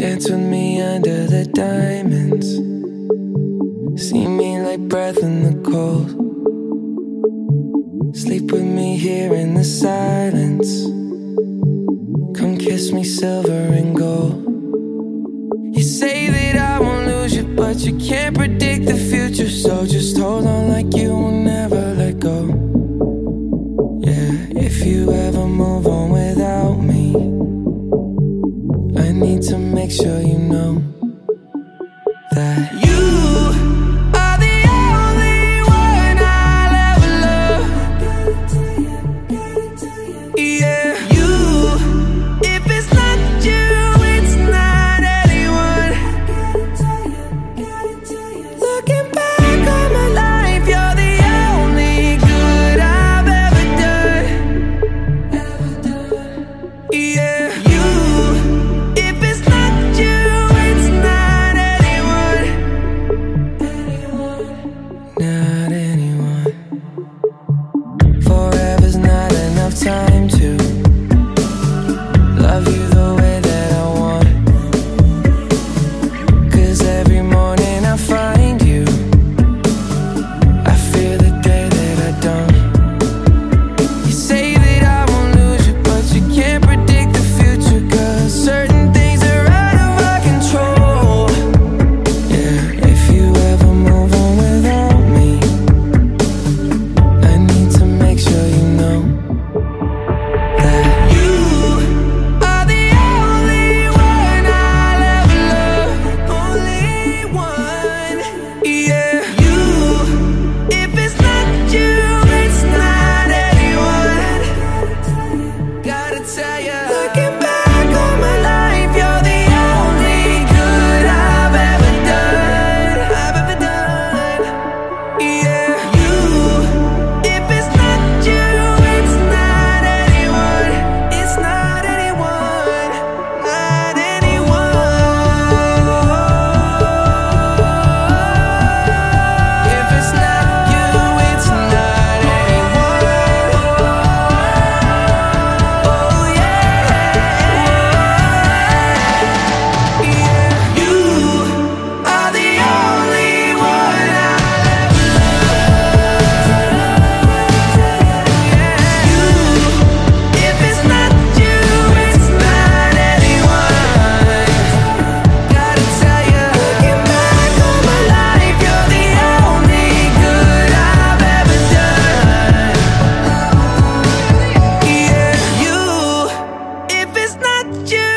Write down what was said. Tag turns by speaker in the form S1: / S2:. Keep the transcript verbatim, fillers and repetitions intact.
S1: Dance with me under the diamonds. See me like breath in the cold. Sleep with me here in the silence. Come kiss me silver and gold. You say that I won't lose you, but you can't predict the future. So just hold on like you will never let go. Yeah, if you ever move on without me, I need to make sure you know that you are the only one I'll ever love. Yeah, you, if it's not you, it's not anyone. Looking back on my life, you're the only good I've ever done. Yeah, you, if it's not you, it's not anyone. Not anyone. Forever's not enough time to love you the way that I want. 'Cause every morning I find you, I fear the day that I don't. You say that I won't lose you, but you can't predict the future. 'Cause certain things are out of our control. Yeah, if you ever move on without me, I need to make sure you know that you are the only one I'll ever love. Only one. Yeah, you, if it's not you, it's not anyone. Gotta tell ya, looking back on my life, you're the only good I've ever done. I've ever done. Yeah, you, if it's not you, it's not anyone. It's not anyone. Not anyone. If it's not you, it's not anyone. Oh yeah. Yeah, you are the only one I'll ever love. Yeah, you, if it's not you, it's not anyone. Gotta tell ya, looking back on my life, you're the only good I've ever done. Yeah, you, if it's not you,